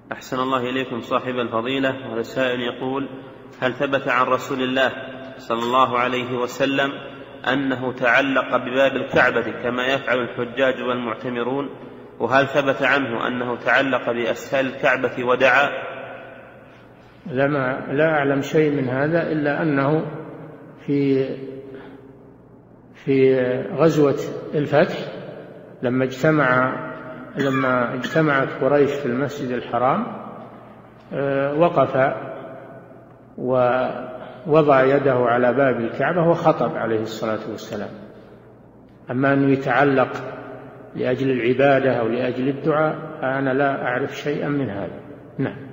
أحسن الله إليكم صاحب الفضيلة. هذا سائل يقول: هل ثبت عن رسول الله صلى الله عليه وسلم أنه تعلق بباب الكعبة كما يفعل الحجاج والمعتمرون؟ وهل ثبت عنه أنه تعلق بأسفل الكعبة ودعا؟ لا أعلم شيء من هذا، إلا أنه في غزوة الفتح لما اجتمعت قريش في المسجد الحرام وقف ووضع يده على باب الكعبة وخطب عليه الصلاة والسلام. أما أنه يتعلق لأجل العبادة أو لأجل الدعاء أنا لا أعرف شيئا من هذا. نعم.